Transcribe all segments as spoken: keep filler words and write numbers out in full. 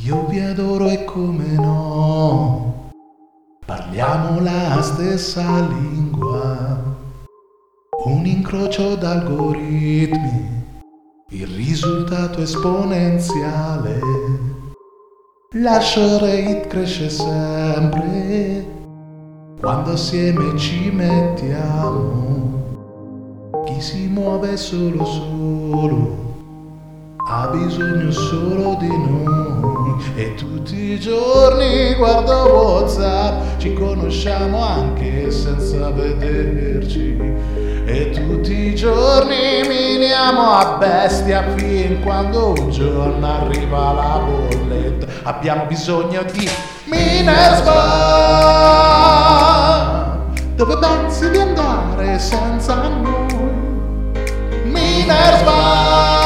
Io vi adoro e come no, parliamo la stessa lingua, un incrocio d'algoritmi, il risultato esponenziale, l'hash rate cresce sempre, quando assieme ci mettiamo, chi si muove solo solo ha bisogno solo di noi. E tutti i giorni guardo WhatsApp, ci conosciamo anche senza vederci, e tutti i giorni miniamo a bestia fin quando un giorno arriva la bolletta. Abbiamo bisogno di Minerspa. Dove pensi di andare senza noi? Minerspa.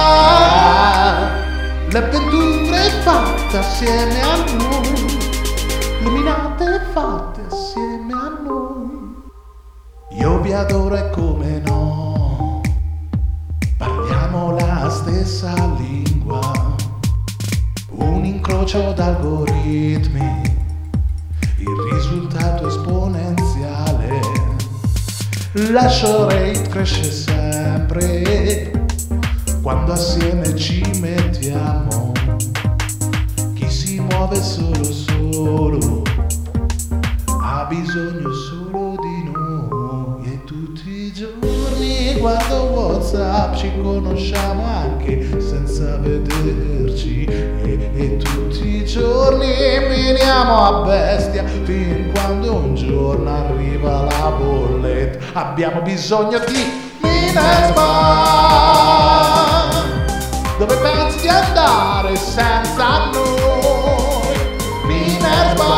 L'avventura è fatta assieme a noi, le minate fatte assieme a noi. Io vi adoro e come no, parliamo la stessa lingua, un incrocio d'algoritmi, il risultato esponenziale, l'hash rate cresce sempre, quando assieme ci mettiamo, chi si muove solo solo ha bisogno solo di noi. E tutti i giorni guardo WhatsApp, ci conosciamo anche senza vederci, e, e tutti i giorni miniamo a bestia fin quando un giorno arriva la bolletta. Abbiamo bisogno di Minerspa. Dove pensi di andare senza noi? Minerspa.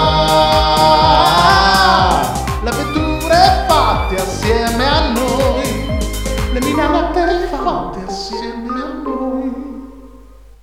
L'avventura è fatta assieme a noi, le minate fatte assieme